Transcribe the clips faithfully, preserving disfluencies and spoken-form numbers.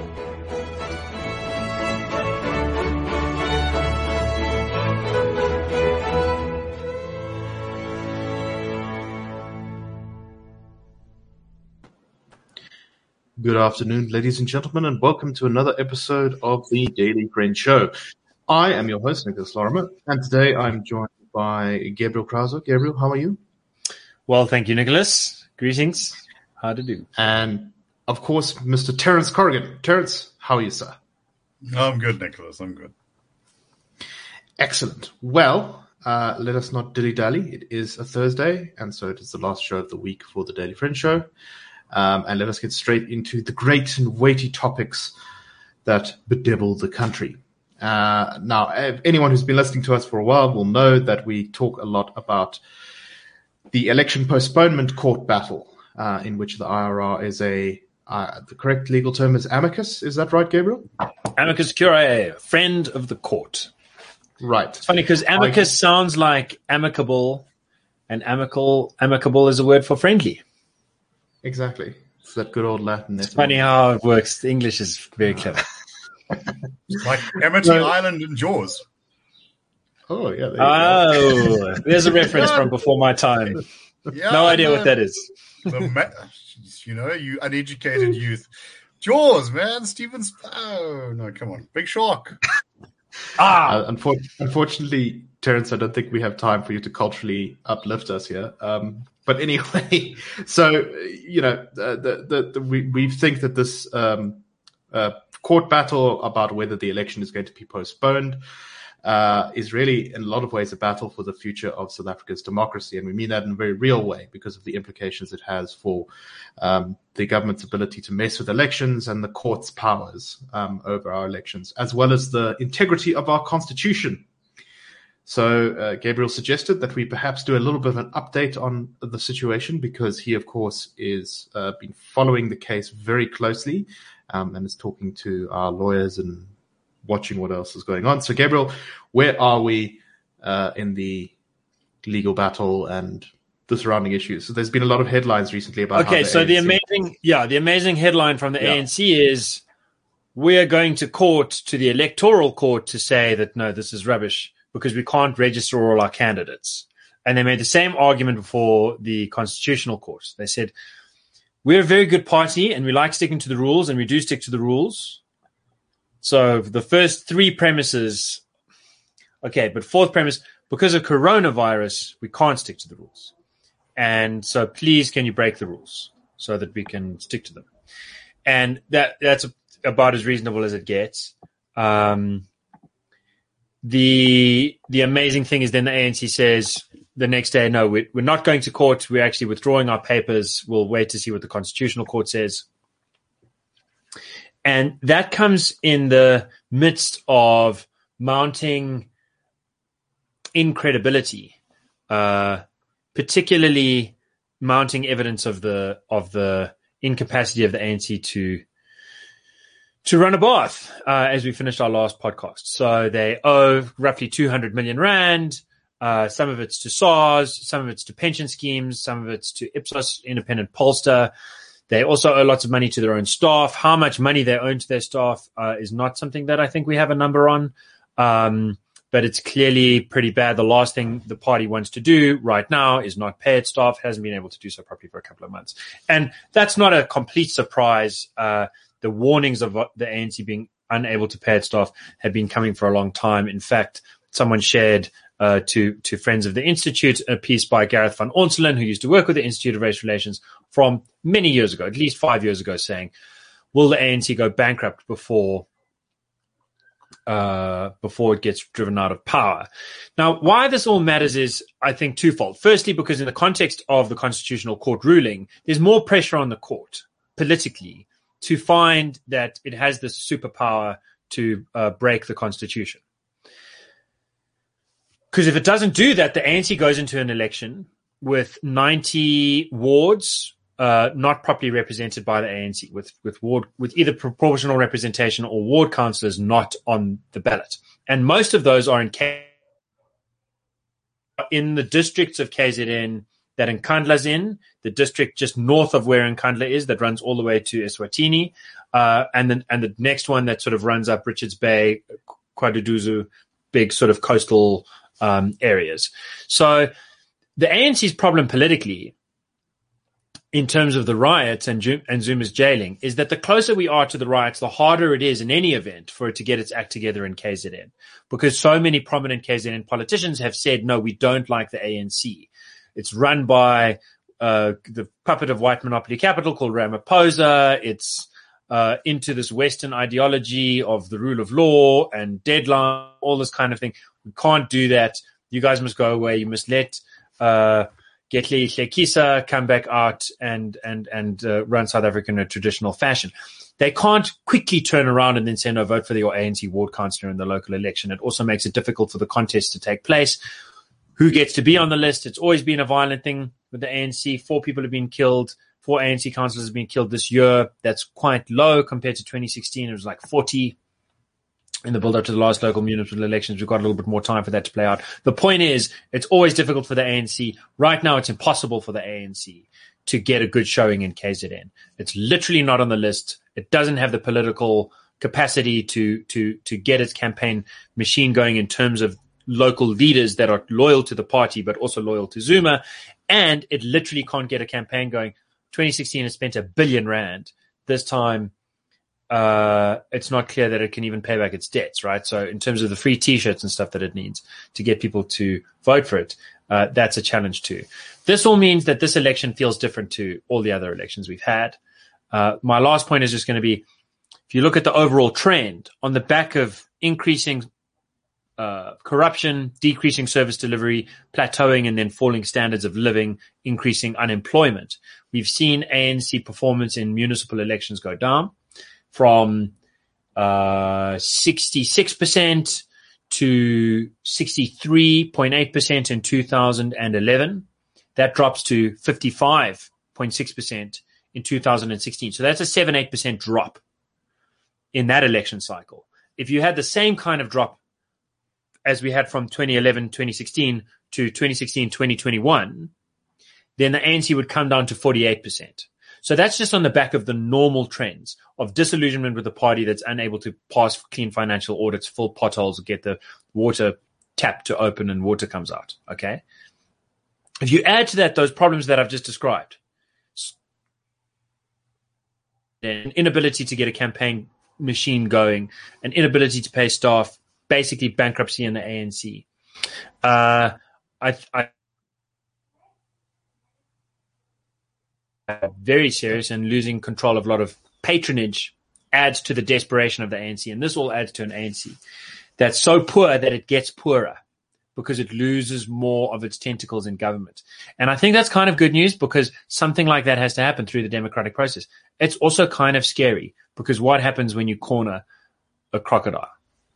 Good afternoon, ladies and gentlemen, and welcome to another episode of the Daily Friend Show. I am your host, Nicholas Lorimer, and today I'm joined by Gabriel Krause. Gabriel, how are you? Well, thank you, Nicholas. Greetings. How to do? And, of course, Mister Terence Corrigan. Terence, how are you, sir? I'm good, Nicholas. I'm good. Excellent. Well, uh, let us not dilly-dally. It is a Thursday, and so it is the last show of the week for the Daily Friend Show. Um, and let us get straight into the great and weighty topics that bedevil the country. Uh, now, anyone who's been listening to us for a while will know that we talk a lot about the election postponement court battle, uh, in which the I R R is a, uh, the correct legal term is amicus. Is that right, Gabriel? Amicus curiae, friend of the court. Right. It's funny because amicus I... sounds like amicable, and amicable, amicable is a word for friendly. Exactly. It's that good old Latin. It's funny how it works. The English is very clever. Like Amity no. Island and Jaws. Oh, yeah. There oh, go. There's a reference from before my time. Yeah, no idea man. What that is. Ma- you know, you uneducated youth. Jaws, man. Steven Sp- Oh, no, come on. Big Shark. ah. Uh, unfor- unfortunately, Terence, I don't think we have time for you to culturally uplift us here. Um, But anyway, so, you know, the, the, the, we, we think that this um, uh, court battle about whether the election is going to be postponed uh, is really, in a lot of ways, a battle for the future of South Africa's democracy. And we mean that in a very real way because of the implications it has for um, the government's ability to mess with elections and the court's powers um, over our elections, as well as the integrity of our constitution. So uh, Gabriel suggested that we perhaps do a little bit of an update on the situation because he, of course, is uh, been following the case very closely um, and is talking to our lawyers and watching what else is going on. So, Gabriel, where are we uh, in the legal battle and the surrounding issues? So there's been a lot of headlines recently about okay, how the so A N C... the amazing, yeah, the amazing headline from the yeah. A N C is we are going to court, to the electoral court, to say that, no, this is rubbish, because we can't register all our candidates. And they made the same argument before the Constitutional Court. They said, we're a very good party and we like sticking to the rules, and we do stick to the rules. So the first three premises, okay, but fourth premise, because of coronavirus, we can't stick to the rules. And so please, can you break the rules so that we can stick to them? And that that's about as reasonable as it gets. Um, The the amazing thing is then the A N C says the next day, no, we're, we're not going to court. We're actually withdrawing our papers. We'll wait to see what the Constitutional Court says. And that comes in the midst of mounting incredibility, uh, particularly mounting evidence of the of the incapacity of the A N C to to run a bath, uh, as we finished our last podcast. So they owe roughly two hundred million rand. Uh, some of it's to SARS, some of it's to pension schemes, some of it's to Ipsos independent pollster. They also owe lots of money to their own staff. How much money they owe to their staff uh, is not something that I think we have a number on. Um, but it's clearly pretty bad. The last thing the party wants to do right now is not pay its staff. It hasn't been able to do so properly for a couple of months. And that's not a complete surprise. Uh, The warnings of the A N C being unable to pay its staff have been coming for a long time. In fact, someone shared uh, to to friends of the Institute a piece by Gareth van Onselen, who used to work with the Institute of Race Relations from many years ago, at least five years ago, saying, will the A N C go bankrupt before uh, before it gets driven out of power? Now, why this all matters is, I think, twofold. Firstly, because in the context of the Constitutional Court ruling, there's more pressure on the court politically to find that it has this superpower to uh, break the Constitution. Because if it doesn't do that, the A N C goes into an election with ninety wards uh, not properly represented by the A N C, with with ward with either proportional representation or ward councillors not on the ballot. And most of those are in K- in the districts of K Z N that Nkandla's in, the district just north of where Nkandla is, that runs all the way to Eswatini, uh, and then and the next one that sort of runs up Richards Bay, Kwaduduzu, big sort of coastal um, areas. So the A N C's problem politically, in terms of the riots and, and Zuma's jailing, is that the closer we are to the riots, the harder it is in any event for it to get its act together in K Z N. Because so many prominent K Z N politicians have said, no, we don't like the A N C. It's run by uh, the puppet of white monopoly capital called Ramaphosa. It's uh, into this Western ideology of the rule of law and deadline, all this kind of thing. We can't do that. You guys must go away. You must let uh, Getli Hlekisa come back out and and and uh, run South Africa in a traditional fashion. They can't quickly turn around and then say, no, vote for your A N C ward councillor in the local election. It also makes it difficult for the contest to take place. Who gets to be on the list? It's always been a violent thing with the A N C. Four people have been killed. Four A N C councillors have been killed this year. That's quite low compared to twenty sixteen. It was like forty. In the build-up to the last local municipal elections, we've got a little bit more time for that to play out. The point is, it's always difficult for the A N C. Right now, it's impossible for the A N C to get a good showing in K Z N. It's literally not on the list. It doesn't have the political capacity to to to get its campaign machine going in terms of local leaders that are loyal to the party, but also loyal to Zuma. And it literally can't get a campaign going. twenty sixteen has spent a billion rand. This time, Uh, it's not clear that it can even pay back its debts, right? So in terms of the free T-shirts and stuff that it needs to get people to vote for it, uh, that's a challenge too. This all means that this election feels different to all the other elections we've had. Uh, my last point is just going to be, if you look at the overall trend, on the back of increasing uh, corruption, decreasing service delivery, plateauing and then falling standards of living, increasing unemployment, we've seen A N C performance in municipal elections go down from uh, sixty-six percent to sixty-three point eight percent in two thousand eleven. That drops to fifty-five point six percent in two thousand sixteen. So that's a seven, eight percent drop in that election cycle. If you had the same kind of drop as we had from twenty eleven, twenty sixteen to twenty sixteen, twenty twenty-one, then the A N C would come down to forty-eight percent. So that's just on the back of the normal trends of disillusionment with the party that's unable to pass clean financial audits, fill potholes, get the water tap to open and water comes out. Okay. If you add to that those problems that I've just described, an inability to get a campaign machine going, an inability to pay staff, basically bankruptcy in the A N C. Uh, I, I very serious, and losing control of a lot of patronage adds to the desperation of the A N C. And this all adds to an A N C that's so poor that it gets poorer because it loses more of its tentacles in government. And I think that's kind of good news because something like that has to happen through the democratic process. It's also kind of scary because what happens when you corner a crocodile?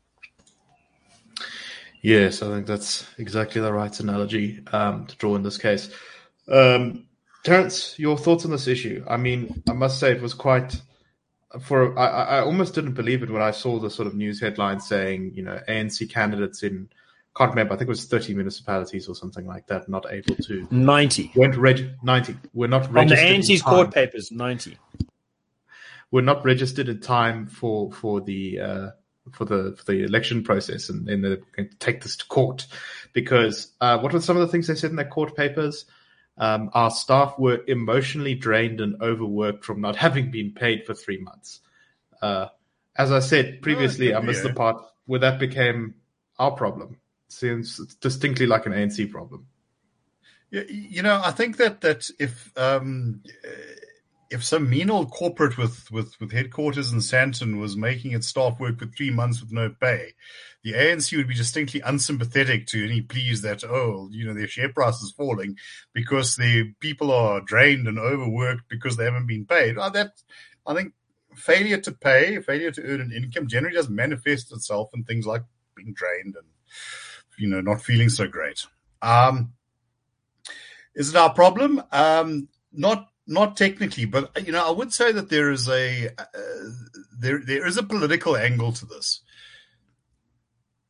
Yes, I think that's exactly the right analogy um, to draw in this case. Um, Terence, your thoughts on this issue? I mean, I must say it was quite. For I, I almost didn't believe it when I saw the sort of news headline saying, you know, A N C candidates in, can't remember, I think it was thirty municipalities or something like that, not able to ninety weren't reg ninety. We're not on registered the A N C's court papers. Ninety. We're not registered in time for for the uh, for the for the election process, and then they're going to take this to court because uh, what were some of the things they said in their court papers? Um, our staff were emotionally drained and overworked from not having been paid for three months. Uh, as I said previously, oh, I missed yeah. the part where that became our problem. Seems distinctly like an A N C problem. Yeah, you know, I think that that if um, if some mean old corporate with, with, with headquarters in Sandton was making its staff work for three months with no pay, the A N C would be distinctly unsympathetic to any pleas that, oh, you know, their share price is falling because the people are drained and overworked because they haven't been paid. Oh, that, I think failure to pay, failure to earn an income generally does manifest itself in things like being drained and, you know, not feeling so great. Um, is it our problem? Um, not Not technically, but, you know, I would say that there is a uh, there there is a political angle to this.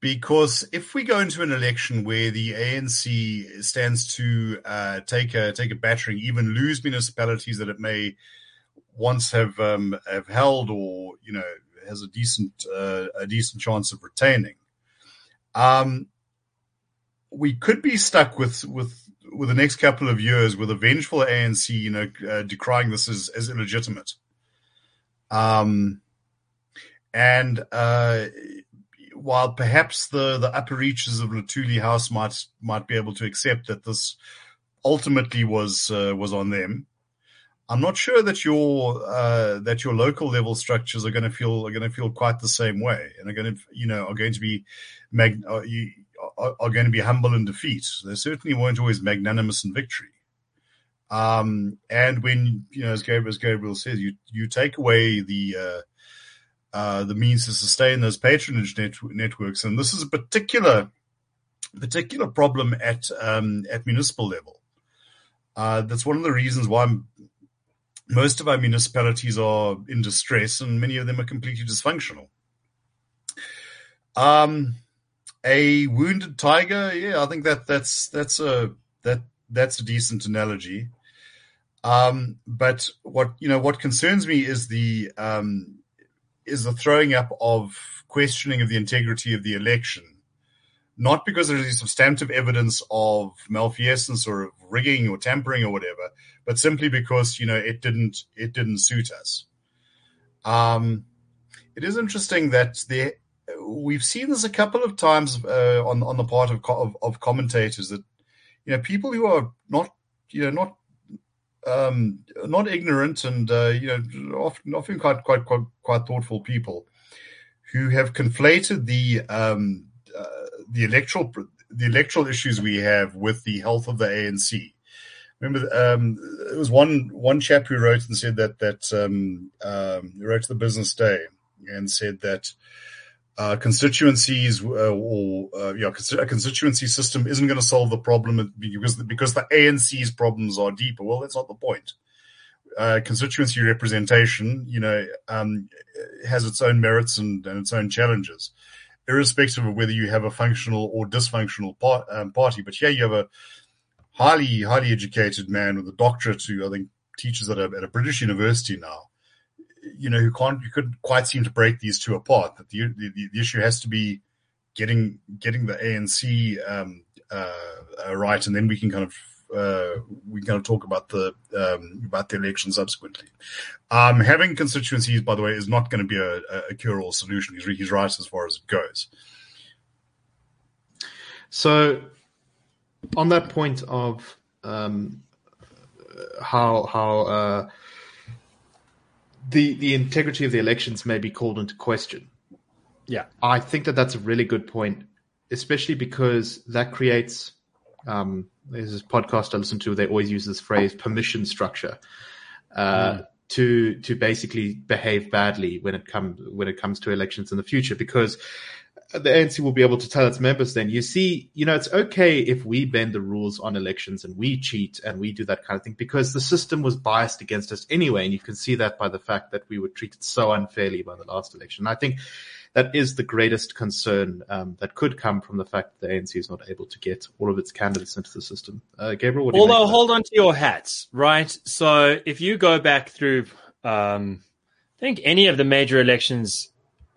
Because if we go into an election where the A N C stands to uh, take a take a battering, even lose municipalities that it may once have um, have held, or you know has a decent uh, a decent chance of retaining, um, we could be stuck with with with the next couple of years with a vengeful A N C, you know, uh, decrying this as, as illegitimate. Um, and uh, while perhaps the, the upper reaches of Luthuli House might might be able to accept that this ultimately was uh, was on them, I'm not sure that your uh, that your local level structures are going to feel are going to feel quite the same way, and are going to you know are going to be mag- are, you, are, are going to be humble in defeat. They certainly weren't always magnanimous in victory. Um, and when you know, as Gabriel, as Gabriel says, you you take away the uh, uh, the means to sustain those patronage net- networks, and this is a particular particular problem at um, at municipal level. Uh, that's one of the reasons why I'm, most of our municipalities are in distress, and many of them are completely dysfunctional. Um, a wounded tiger, yeah, I think that that's that's a that that's a decent analogy. Um, but what you know, what concerns me is the um, is the throwing up of questioning of the integrity of the election, not because there is substantive evidence of malfeasance or of rigging or tampering or whatever, but simply because you know it didn't it didn't suit us. Um, it is interesting that there we've seen this a couple of times uh, on on the part of, of of commentators, that you know people who are not you know not um, not ignorant and uh, you know often often quite quite quite quite thoughtful people who have conflated the um, uh, the electoral the electoral issues we have with the health of the A N C. Remember, um, there was one one chap who wrote and said that that um, um, wrote to the Business Day and said that uh, constituencies uh, or uh, yeah, a constituency system isn't going to solve the problem because because the A N C's problems are deeper. Well, that's not the point. Uh, constituency representation, you know, um, has its own merits and, and its own challenges, irrespective of whether you have a functional or dysfunctional part, um, party. But here you have a highly, highly educated man with a doctorate who I think teaches at a, at a British university now, you know, who can't, you couldn't quite seem to break these two apart. That the, the, the issue has to be getting, getting the A N C um, uh, uh, right, and then we can kind of, uh, we can kind of talk about the, um, about the election subsequently. Um, having constituencies, by the way, is not going to be a, a cure-all solution. He's, he's right as far as it goes. So, on that point of um, how how uh, the the integrity of the elections may be called into question, yeah, I think that that's a really good point, especially because that creates. Um, there's this podcast I listen to. They always use this phrase "permission structure" uh, mm. to to basically behave badly when it comes when it comes to elections in the future, because the A N C will be able to tell its members then, you see, you know, it's okay if we bend the rules on elections and we cheat and we do that kind of thing because the system was biased against us anyway. And you can see that by the fact that we were treated so unfairly by the last election. I think that is the greatest concern um, that could come from the fact that the A N C is not able to get all of its candidates into the system. Uh, Gabriel, what do you Although, make hold on to your hats, right? So if you go back through, um, I think any of the major elections,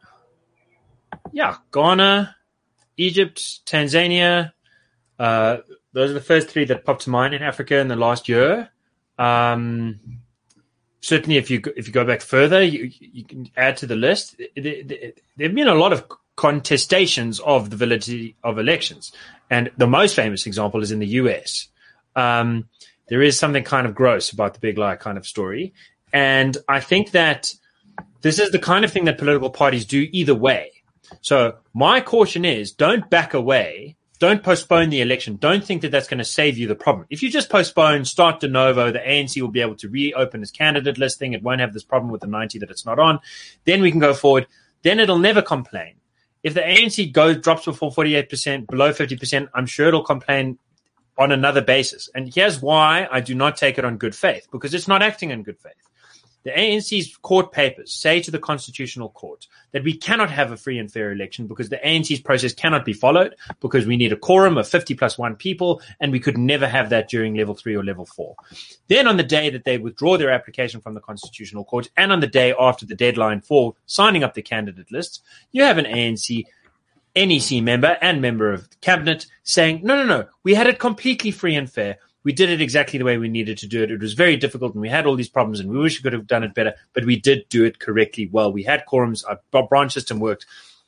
yeah, Ghana, Egypt, Tanzania, uh, those are the first three that popped to mind in Africa in the last year. Um, certainly, if you if you go back further, you, you can add to the list. There, there, there have been a lot of contestations of the validity of elections, and the most famous example is in the U S. Um, there is something kind of gross about the big lie kind of story, and I think that this is the kind of thing that political parties do either way. So my caution is don't back away. Don't postpone the election. Don't think that that's going to save you the problem. If you just postpone, start de novo, the A N C will be able to reopen its candidate listing. It won't have this problem with the ninety that it's not on. Then we can go forward. Then it'll never complain. If the A N C goes drops before forty-eight percent, below fifty percent, I'm sure it'll complain on another basis. And here's why I do not take it on good faith, because it's not acting in good faith. The A N C's court papers say to the Constitutional Court that we cannot have a free and fair election because the A N C's process cannot be followed because we need a quorum of fifty plus one people, and we could never have that during level three or level four. Then on the day that they withdraw their application from the Constitutional Court and on the day after the deadline for signing up the candidate lists, you have an A N C N E C member and member of the cabinet saying, no, no, no, we had it completely free and fair. We did it exactly the way we needed to do it. It was very difficult and we had all these problems and we wish we could have done it better, but we did do it correctly well. We had quorums. Our branch system worked.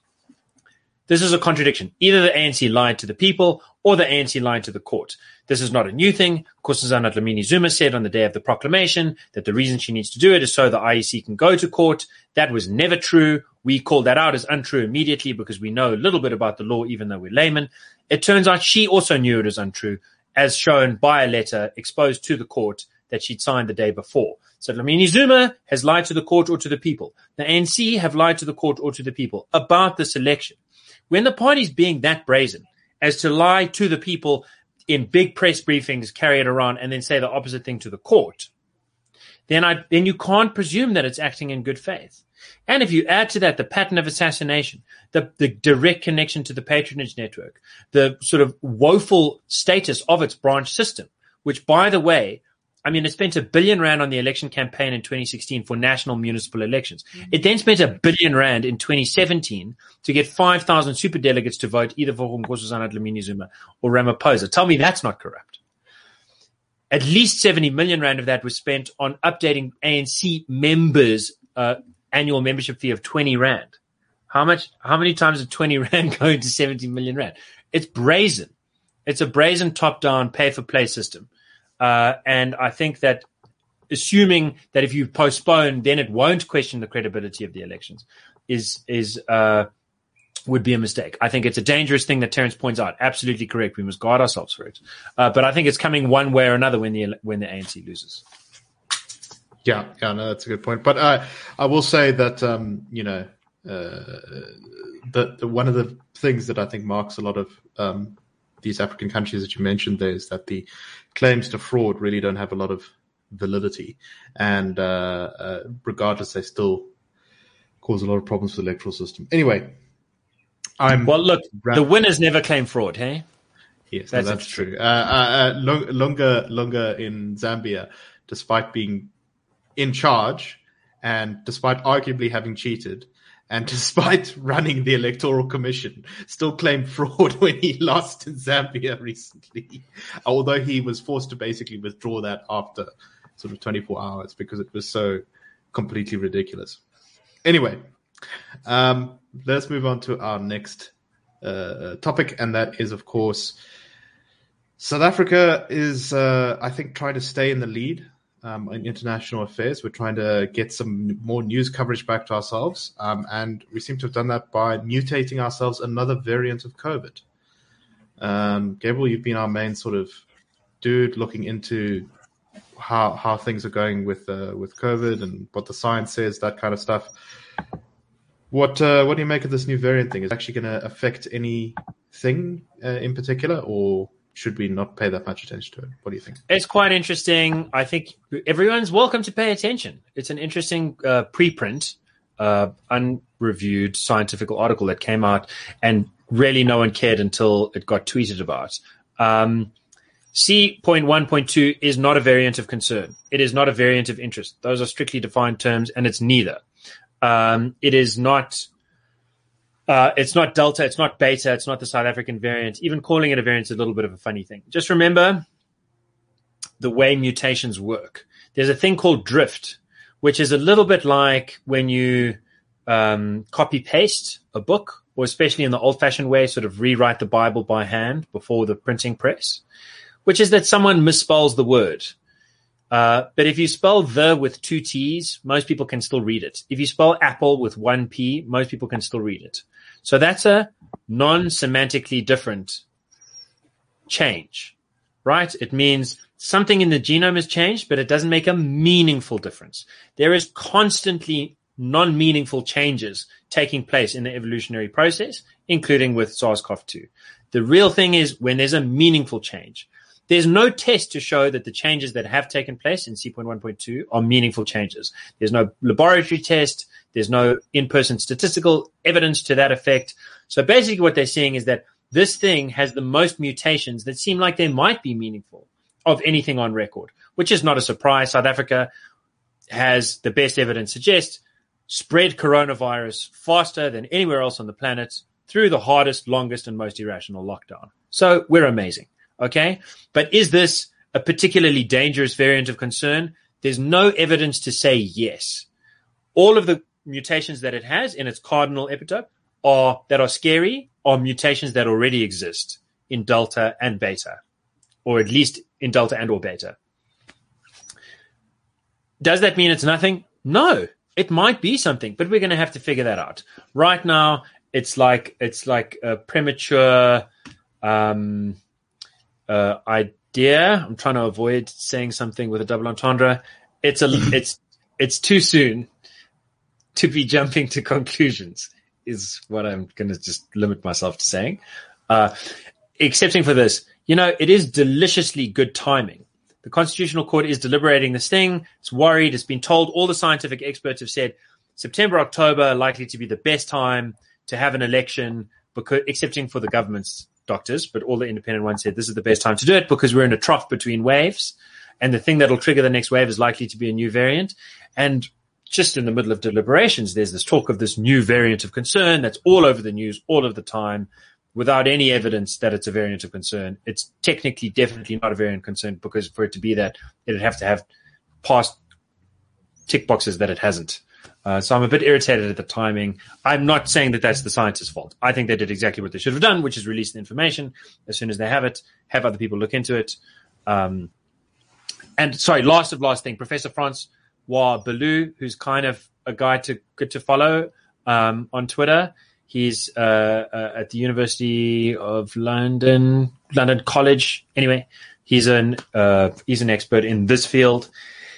This is a contradiction. Either the A N C lied to the people or the A N C lied to the court. This is not a new thing. Nkosazana Dlamini-Zuma said on the day of the proclamation that the reason she needs to do it is so the I E C can go to court. That was never true. We called that out as untrue immediately because we know a little bit about the law, even though we're laymen. It turns out she also knew it was untrue, as shown by a letter exposed to the court that she'd signed the day before. So Dlamini-Zuma has lied to the court or to the people. The A N C have lied to the court or to the people about this election. When the party's being that brazen as to lie to the people in big press briefings, carry it around, and then say the opposite thing to the court, then I, then you can't presume that it's acting in good faith. And if you add to that the pattern of assassination, the, the direct connection to the patronage network, the sort of woeful status of its branch system, which, by the way, I mean, it spent a billion rand on the election campaign in twenty sixteen for national municipal elections. Mm-hmm. It then spent a billion rand in twenty seventeen to get five thousand super delegates to vote either for Nkosazana Dlamini-Zuma or Ramaphosa. Tell me that's not corrupt. At least seventy million rand of that was spent on updating A N C members' uh, annual membership fee of twenty rand. How much? How many times did twenty rand go into seventy million rand? It's brazen. It's a brazen top-down pay-for-play system. Uh, and I think that assuming that if you postpone, then it won't question the credibility of the elections is, is, uh, would be a mistake. I think it's a dangerous thing that Terence points out. Absolutely correct. We must guard ourselves for it. Uh, but I think it's coming one way or another when the, when the A N C loses. Yeah, yeah, no, that's a good point. But uh, I will say that, um, you know, uh, the, the one of the things that I think marks a lot of um, these African countries that you mentioned there is that the claims to fraud really don't have a lot of validity. And uh, uh, regardless, they still cause a lot of problems for the electoral system. Anyway, I'm... Well, look, ra- the winners never claim fraud, hey? Yes, that's, no, that's true. Uh, uh, uh, Lunga, Lunga in Zambia, despite being in charge and despite arguably having cheated and despite running the electoral commission, still claimed fraud when he lost in Zambia recently, although he was forced to basically withdraw that after sort of twenty-four hours because it was so completely ridiculous. Anyway, um, let's move on to our next uh, topic, and that is, of course, South Africa is, uh, I think, trying to stay in the lead Um, in international affairs. We're trying to get some more news coverage back to ourselves. Um, and we seem to have done that by mutating ourselves another variant of COVID. Um, Gabriel, you've been our main sort of dude looking into how how things are going with uh, with COVID and what the science says, that kind of stuff. What uh, what do you make of this new variant thing? Is it actually going to affect anything uh, in particular, or should we not pay that much attention to it? What do you think? It's quite interesting. I think everyone's welcome to pay attention. It's an interesting uh, preprint, uh, unreviewed scientific article that came out, and really no one cared until it got tweeted about. Um, C one point two is not a variant of concern. It is not a variant of interest. Those are strictly defined terms, and it's neither. Um, it is not... Uh, it's not Delta, it's not Beta, it's not the South African variant. Even calling it a variant is a little bit of a funny thing. Just remember the way mutations work. There's a thing called drift, which is a little bit like when you um, copy-paste a book, or especially in the old-fashioned way, sort of rewrite the Bible by hand before the printing press, which is that someone misspells the word. Uh, but if you spell the with two T's, most people can still read it. If you spell apple with one P, most people can still read it. So that's a non-semantically different change, right? It means something in the genome has changed, but it doesn't make a meaningful difference. There is constantly non-meaningful changes taking place in the evolutionary process, including with SARS-CoV two. The real thing is when there's a meaningful change. There's no test to show that the changes that have taken place in C point one point two are meaningful changes. There's no laboratory test. There's no in-person statistical evidence to that effect. So basically what they're saying is that this thing has the most mutations that seem like they might be meaningful of anything on record, which is not a surprise. South Africa has, the best evidence suggests, spread coronavirus faster than anywhere else on the planet through the hardest, longest, and most irrational lockdown. So we're amazing, okay? But is this a particularly dangerous variant of concern? There's no evidence to say yes. All of the mutations that it has in its cardinal epitope are that are scary are mutations that already exist in Delta and Beta, or at least in Delta and or Beta. Does that mean it's nothing? No. It might be something, but we're going to have to figure that out. Right now, it's like it's like a premature um, uh, idea. I'm trying to avoid saying something with a double entendre. It's a it's it's too soon to be jumping to conclusions, is what I'm going to just limit myself to saying. Uh, excepting for this, you know, it is deliciously good timing. The Constitutional Court is deliberating this thing. It's worried. It's been told. All the scientific experts have said September, October are likely to be the best time to have an election, because, excepting for the government's doctors, but all the independent ones said this is the best time to do it because we're in a trough between waves, and the thing that'll trigger the next wave is likely to be a new variant. And just in the middle of deliberations, there's this talk of this new variant of concern that's all over the news all of the time, without any evidence that it's a variant of concern. It's technically definitely not a variant of concern, because for it to be that, it'd have to have past tick boxes that it hasn't. Uh, so I'm a bit irritated at the timing. I'm not saying that that's the scientists' fault. I think they did exactly what they should have done, which is release the information as soon as they have it, have other people look into it. Um, and sorry, last of last thing, Professor Francois Bellew, who's kind of a guy to good to follow um, on Twitter. He's uh, uh, at the University of London, London College. Anyway, he's an uh, he's an expert in this field,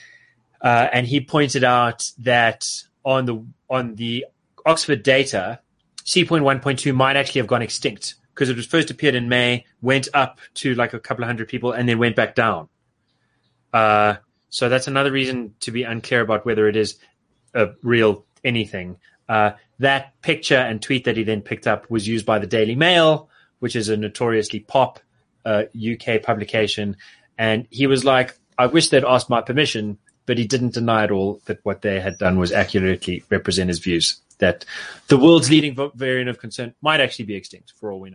uh, and he pointed out that on the on the Oxford data, C point one point two might actually have gone extinct because it was first appeared in May, went up to like a couple of hundred people, and then went back down. Uh, so that's another reason to be unclear about whether it is a real anything. Uh, that picture and tweet that he then picked up was used by the Daily Mail, which is a notoriously pop uh, U K publication. And he was like, I wish they'd asked my permission, but he didn't deny at all that what they had done was accurately represent his views, that the world's leading variant of concern might actually be extinct, for all we know.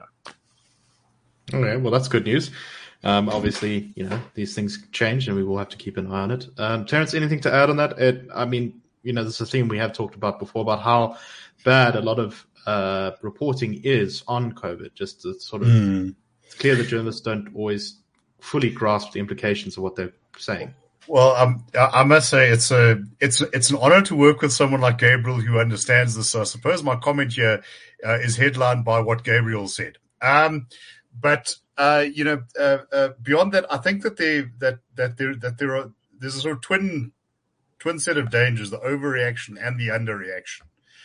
Okay, well, that's good news. Um, obviously, you know, these things change and we will have to keep an eye on it. Um, Terence, anything to add on that? It, I mean, you know, this is a theme we have talked about before, about how bad a lot of uh, reporting is on COVID. Just to sort of, mm. It's clear that journalists don't always fully grasp the implications of what they're saying. Well, um, I must say it's a it's it's an honor to work with someone like Gabriel who understands this. So I suppose my comment here uh, is headlined by what Gabriel said. Um, but uh, you know, uh, uh, beyond that, I think that they that that there that there are there's a sort of twin. twin set of dangers, the overreaction and the underreaction.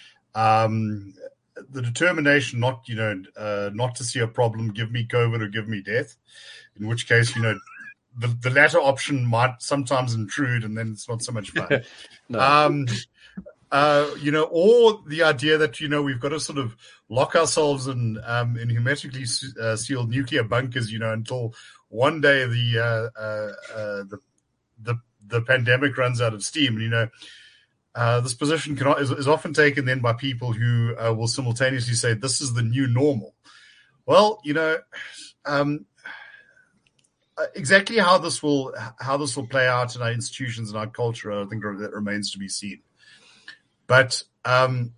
Um, the determination not, you know, uh, not to see a problem, give me COVID or give me death, in which case, you know, the, the latter option might sometimes intrude and then it's not so much fun. no. Um, uh, you know, or the idea that, you know, we've got to sort of lock ourselves in, um, in hermetically uh, sealed nuclear bunkers, you know, until one day the, uh, uh, uh, the, the, the pandemic runs out of steam. And, you know, uh, this position cannot, is, is often taken then by people who uh, will simultaneously say, this is the new normal. Well, you know, um, exactly how this will, how this will play out in our institutions and our culture, I think that remains to be seen. But um,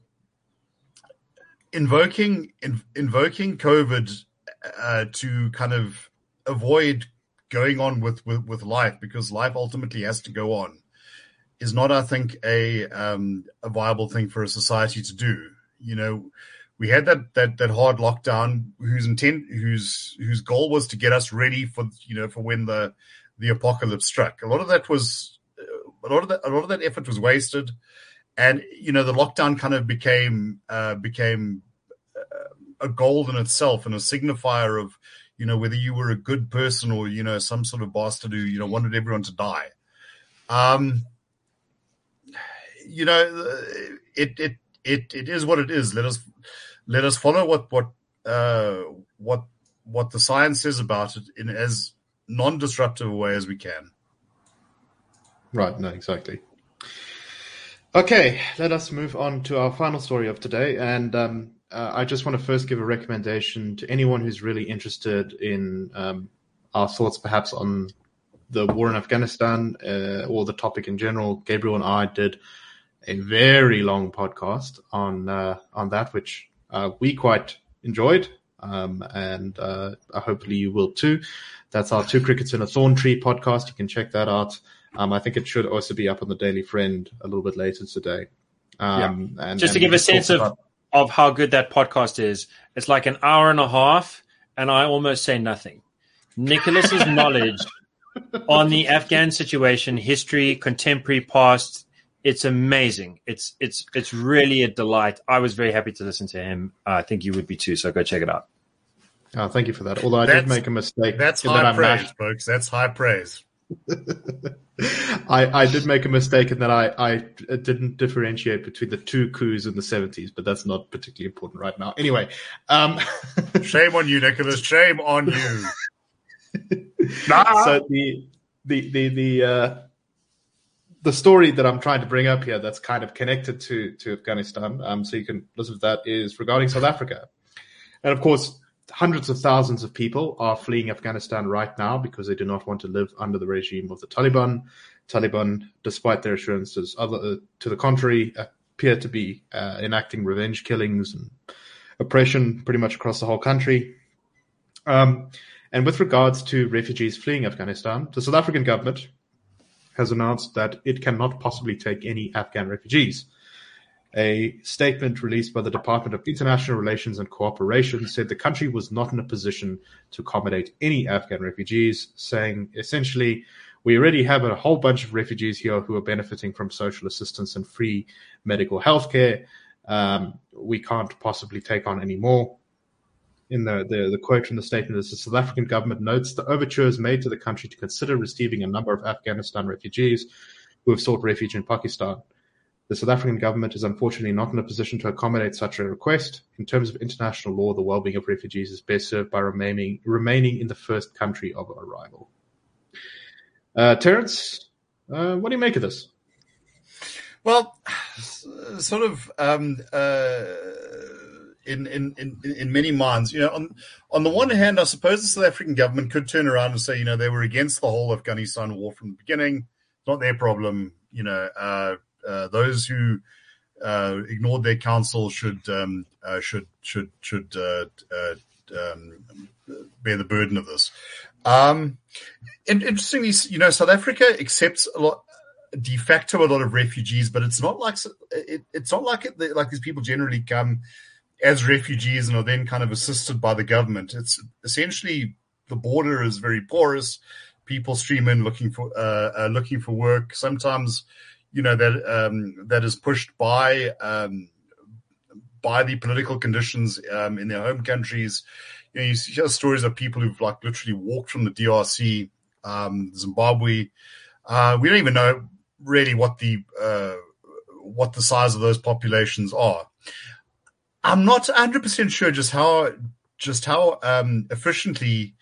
invoking, in, invoking COVID uh, to kind of avoid going on with, with, with life, because life ultimately has to go on, is not, I think, a um, a viable thing for a society to do. You know, we had that that that hard lockdown, whose intent, whose whose goal was to get us ready for, you know, for when the the apocalypse struck. A lot of that was a lot of that a lot of that effort was wasted, and you know, the lockdown kind of became uh, became a goal in itself and a signifier of, you know, whether you were a good person or, you know, some sort of bastard who, you know, wanted everyone to die. Um, you know, it, it, it, it is what it is. Let us, let us follow what, what, uh, what, what the science says about it in as non-disruptive a way as we can. Right. No, exactly. Okay, let us move on to our final story of today. And um, uh, I just want to first give a recommendation to anyone who's really interested in um, our thoughts perhaps on the war in Afghanistan uh, or the topic in general. Gabriel and I did a very long podcast on uh, on that, which uh, we quite enjoyed, um, and uh, hopefully you will too. That's our Two Crickets in a Thorn Tree podcast. You can check that out. Um, I think it should also be up on the Daily Friend a little bit later today. Um, yeah. and, just and to give a sense of, about... of how good that podcast is, it's like an hour and a half, and I almost say nothing. Nicholas's knowledge on the Afghan situation, history, contemporary past, it's amazing. It's it's it's really a delight. I was very happy to listen to him. Uh, I think you would be too, so go check it out. Oh, thank you for that. Although I that's, did make a mistake. That's high that praise, mashed... folks. That's high praise. I, I did make a mistake in that I, I didn't differentiate between the two coups in the seventies, but that's not particularly important right now. Anyway. Um, Shame on you, Nicholas. Shame on you. Nah. So the the the the uh, the story that I'm trying to bring up here that's kind of connected to to Afghanistan, um, so you can listen to that, is regarding South Africa. And of course, hundreds of thousands of people are fleeing Afghanistan right now because they do not want to live under the regime of the Taliban. Taliban, despite their assurances other, uh, to the contrary, appear to be uh, enacting revenge killings and oppression pretty much across the whole country. Um, and with regards to refugees fleeing Afghanistan, the South African government has announced that it cannot possibly take any Afghan refugees. A statement released by the Department of International Relations and Cooperation said the country was not in a position to accommodate any Afghan refugees, saying essentially, we already have a whole bunch of refugees here who are benefiting from social assistance and free medical health care. Um, we can't possibly take on any more. In the, the, the quote from the statement is, the South African government notes the overtures made to the country to consider receiving a number of Afghanistan refugees who have sought refuge in Pakistan. The South African government is unfortunately not in a position to accommodate such a request. In terms of international law, the well-being of refugees is best served by remaining remaining in the first country of arrival. Uh, Terence, uh, what do you make of this? Well, sort of um, uh, in, in in in many minds, you know, on on the one hand, I suppose the South African government could turn around and say, you know, they were against the whole Afghanistan war from the beginning. It's not their problem, you know. Uh, Uh, those who uh, ignored their counsel should um, uh, should should should uh, uh, um, bear the burden of this. Um, and interestingly, you know, South Africa accepts a lot, de facto, a lot of refugees, but it's not like it, it's not like it, like these people generally come as refugees and are then kind of assisted by the government. It's essentially the border is very porous. People stream in looking for uh, uh, looking for work. Sometimes, you know, that um, that is pushed by um, by the political conditions um, in their home countries. You know, you hear stories of people who've like literally walked from the D R C, um, Zimbabwe. Uh, we don't even know really what the uh, what the size of those populations are. I'm not one hundred percent sure just how just how um, efficiently,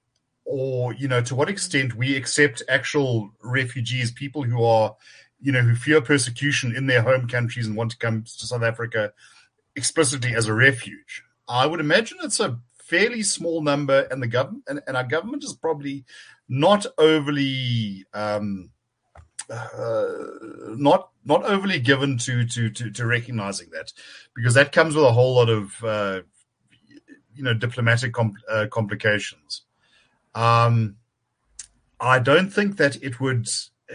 or you know, to what extent we accept actual refugees, people who are, you know, who fear persecution in their home countries and want to come to South Africa explicitly as a refuge. I would imagine it's a fairly small number, and the government and, and our government is probably not overly um, uh, not not overly given to to to, to recognizing that, because that comes with a whole lot of uh, you know diplomatic compl- uh, complications. Um, I don't think that it would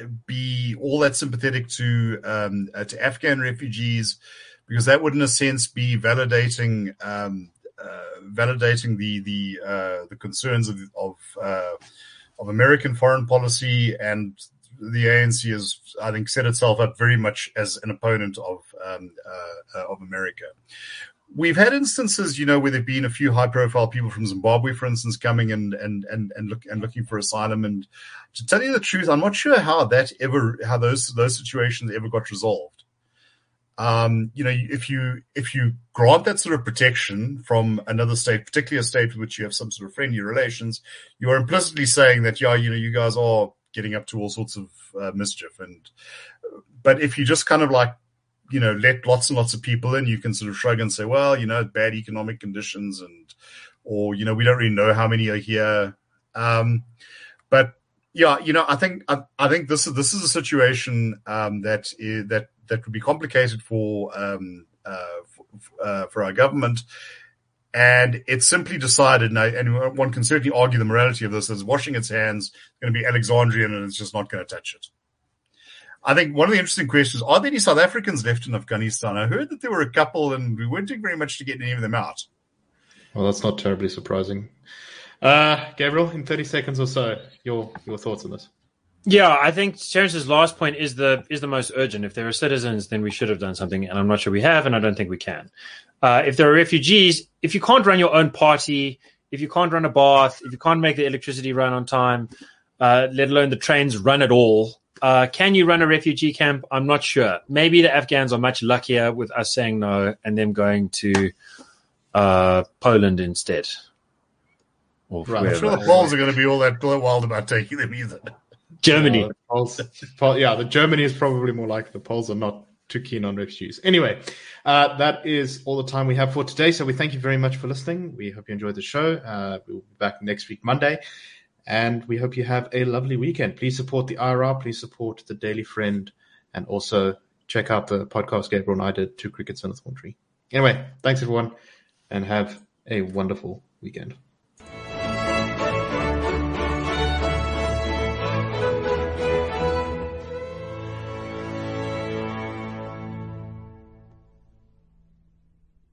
be all that sympathetic to um, uh, to Afghan refugees, because that would, in a sense, be validating um, uh, validating the the uh, the concerns of of, uh, of American foreign policy, and the A N C has, I think, set itself up very much as an opponent of um, uh, uh, of America. we've had instances, you know, where there've been a few high-profile people from Zimbabwe, for instance, coming and and and and, look, and looking for asylum. And to tell you the truth, I'm not sure how that ever, how those those situations ever got resolved. Um, you know, if you if you grant that sort of protection from another state, particularly a state with which you have some sort of friendly relations, you are implicitly saying that, yeah, you know, you guys are getting up to all sorts of uh, mischief. And but if you just kind of like, you know, let lots and lots of people in, you can sort of shrug and say, well, you know, bad economic conditions, and or you know, we don't really know how many are here. Um, but yeah, you know, I think I, I think this is this is a situation um, that is, that. that would be complicated for um, uh, for, uh, for our government. And it's simply decided, and, I, and one can certainly argue the morality of this, is washing its hands, going to be Alexandrian, and it's just not going to touch it. I think one of the interesting questions, are there any South Africans left in Afghanistan? I heard that there were a couple, and we weren't doing very much to get any of them out. Well, that's not terribly surprising. Uh, Gabriel, in thirty seconds or so, your your thoughts on this? Yeah, I think Terence's last point is the is the most urgent. If there are citizens, then we should have done something, and I'm not sure we have, and I don't think we can. Uh, if there are refugees, if you can't run your own party, if you can't run a bath, if you can't make the electricity run on time, uh, let alone the trains run at all, uh, can you run a refugee camp? I'm not sure. Maybe the Afghans are much luckier with us saying no and them going to uh, Poland instead. Or right. I'm sure the Poles are going to be all that wild about taking them either. Germany. Uh, the Poles, yeah, the Germany is probably more like the Poles are not too keen on refugees. Anyway, uh, that is all the time we have for today. So we thank you very much for listening. We hope you enjoyed the show. Uh, we'll be back next week, Monday. And we hope you have a lovely weekend. Please support the I R R. Please support the Daily Friend. And also check out the podcast Gabriel and I did, Two Crickets and a Thorn Tree. Anyway, thanks everyone. And have a wonderful weekend.